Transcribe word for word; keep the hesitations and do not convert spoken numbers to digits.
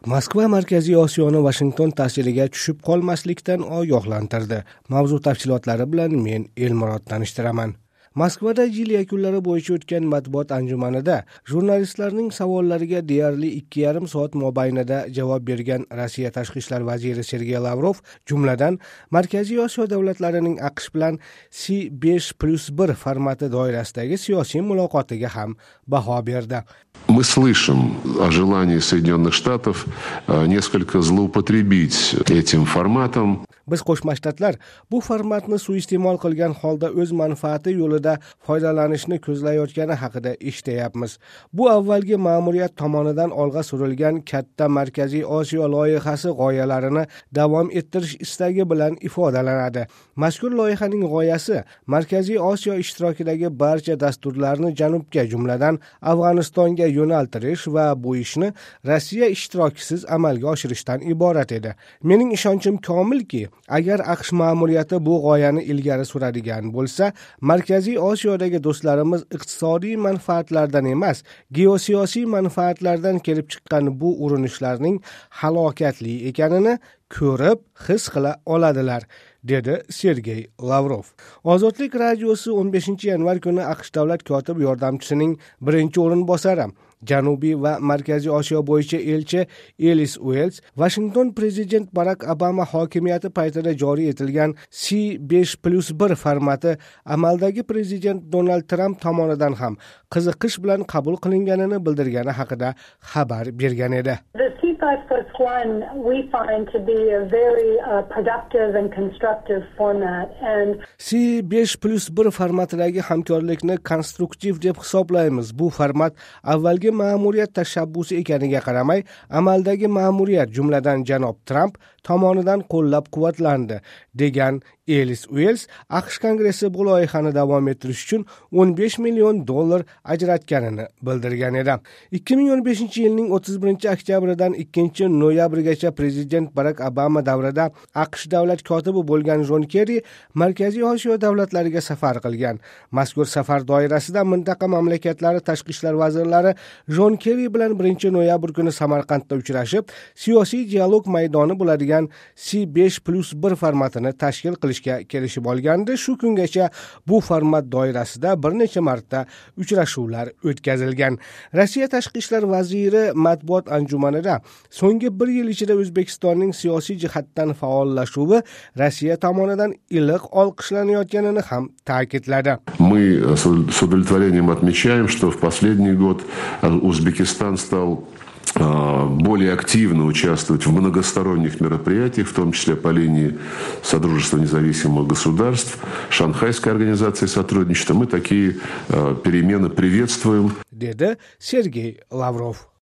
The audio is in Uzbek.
Moskva Markaziy Osiyoni Vashington ta'siriga tushib qolmaslikdan ogohlantirdi. Mavzu tafsilotlari bilan men Elmurod tanishtiraman. Moskvada yil yakunlari bo'yicha o'tgan matbuot anjumanida jurnalistlarning savollariga deyarli ikki yarim soat mobaynida javob bergan Rossiya tashqi ishlar vaziri Sergey Lavrov, jumladan Markaziy Osiyo davlatlarining AQSh bilan C besh plus bir formati doirasidagi siyosiy muloqotiga ham baho berdi. Мы слышим о желании Соединенных Штатов несколько злоупотребить этим форматом. Biz Qo'shma Shtatlar bu formatni suiiste'mol qilgan holda o'z manfaati yo'lida foydalanishni ko'zlayotgani haqida eshityapmiz. Bu avvalgi ma'muriyat tomonidan olg'a surilgan katta Markaziy Osiyo loyihasi g'oyalarini davom ettirish istagi bilan ifodalanadi. Mazkur loyihaning g'oyasi Markaziy Osiyo ishtirokidagi barcha dasturlarni janubga, jumladan Afg'onistonga yo'naltirish va bu ishni Rossiya ishtirokisiz amalga oshirishdan iborat edi. Mening ishonchim komilki, agar AQSh ma'muriyati bu g'oyani ilgari suradigan bo'lsa, Markaziy Osiyodagi do'stlarimiz iqtisodiy manfaatlardan emas, geosiyosiy manfaatlardan kelib chiqqan bu urinishlarning halokatli ekanini ko'rib, his qila oladilar, dedi Sergey Lavrov. Ozodlik radiosi o'n beshinchi yanvar kuni AQSh davlat kotibi yordamchisining birinchi o'rinbosari, Janubiy va Markaziy Osiyo bo'yicha elchi Ellis Uels, Washington prezident Barack Obama hokimiyati paytida joriy etilgan C besh plus bir formati amaldagi prezident Donald Trump tomonidan ham qiziqish bilan qabul qilinganini bildirgani haqida xabar bergan edi. The C five plus one we find to be a very uh, productive and constructive format, and C besh plus bir formatidagi hamkorlikni konstruktiv deb hisoblaymiz. Bu format avvalgi ma'muriyat tashabbusi ekaniga qaramay, amaldagi ma'muriyat, jumladan janob Trump tomonidan qo'llab-quvvatlandi, degan Ellis Uels. AQSh Kongressi bu loyihani davom ettirish uchun o'n besh million dollar ajratganini bildirgan edi. ikki ming o'n beshinchi yilning o'ttiz birinchi oktyabridan ikkinchi noyabrgacha prezident Barack Obama davrida AQSh davlat kotibi bo'lgan Jon Kerri Markaziy Osiyo davlatlariga safar qilgan. Mazkur safar doirasida mintaqa mamlakatlari tashqi ishlar vazirlari Jon Kerri bilan birinchi noyabr kuni Samarqandda uchrashib, siyosiy dialog maydoni bo'ladigan C besh plus bir formatini tashkil qilishga kelishib olgandi. Shu kungacha bu format doirasida bir necha marta uchrashuvlar o'tkazilgan. Rossiya tashqi ishlar vaziri matbuot anjumanida so'nggi bir yil ichida O'zbekistonning siyosiy jihatdan faollashuvi Rossiya tomonidan iliq olqishlanayotganini ham ta'kidladi. Мы с удовлетворением отмечаем, что в последний год Узбекистан стал более активно участвовать в многосторонних мероприятиях, в том числе по линии Содружества независимых государств, Шанхайской организации сотрудничества. Мы такие перемены приветствуем. Dedi Sergey Lavrov.